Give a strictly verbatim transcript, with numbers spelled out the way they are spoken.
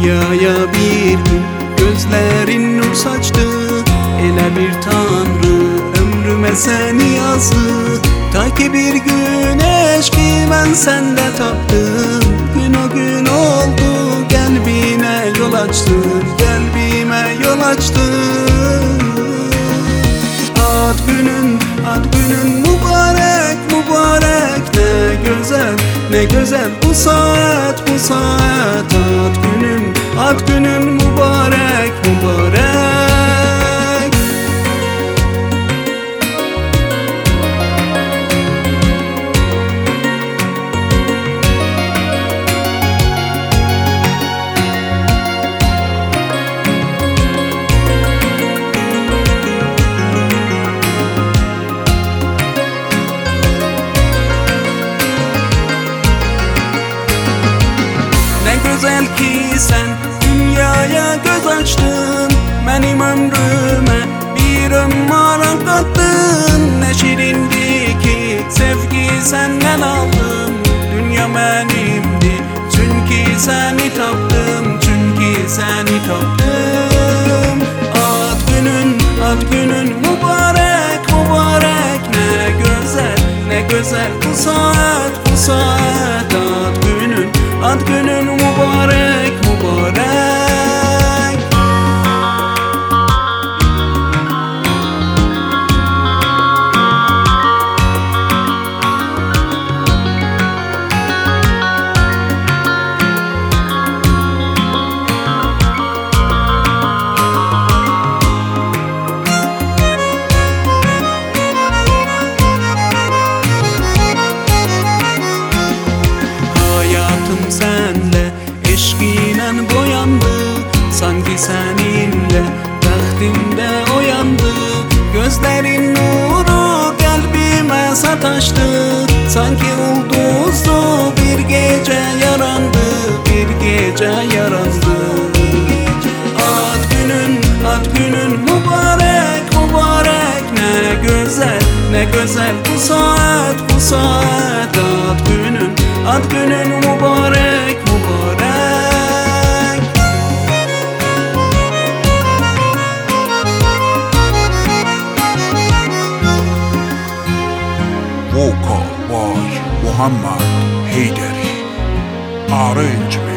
Dünyaya bir gün gözlerin nur saçtı. Elə bir tanrı ömrüme seni yazdı. Ta ki bir gün eşki ben sende taptım. Gün o gün oldu, kalbine yol açtın, kalbime yol açtın. Ad günün, ad günün mübarek, mübarek. Ne güzel, ne güzel bu saat, bu saat. Ad günün, ad günün mübarek, mübarek. Güzel ki sen dünyaya göz açtın. Benim ömrüme bir ömür kattın. Ne şirindi ki sevgi senden aldım. Dünya benimdi çünkü seni taptım, çünkü seni taptım. Ad günün, ad günün mübarek, mübarek. Ne güzel, ne güzel bu saat, bu saat. Ad günün, ad günün mübarek, mübarek. Hayatım senle eşkinen boyandı. Sanki seninle vaktimde uyandı. Gözlerin nuru kalbime sataştı. Sanki ulduzlu bir gece yarandı, bir gece yarandı. Ad günün, ad günün mübarek, mübarek. Ne güzel, ne güzel bu saat, bu saat. Ad günün, ad günün mübarek, mübarek. Vocal by Muhammad Haydari. Arrangement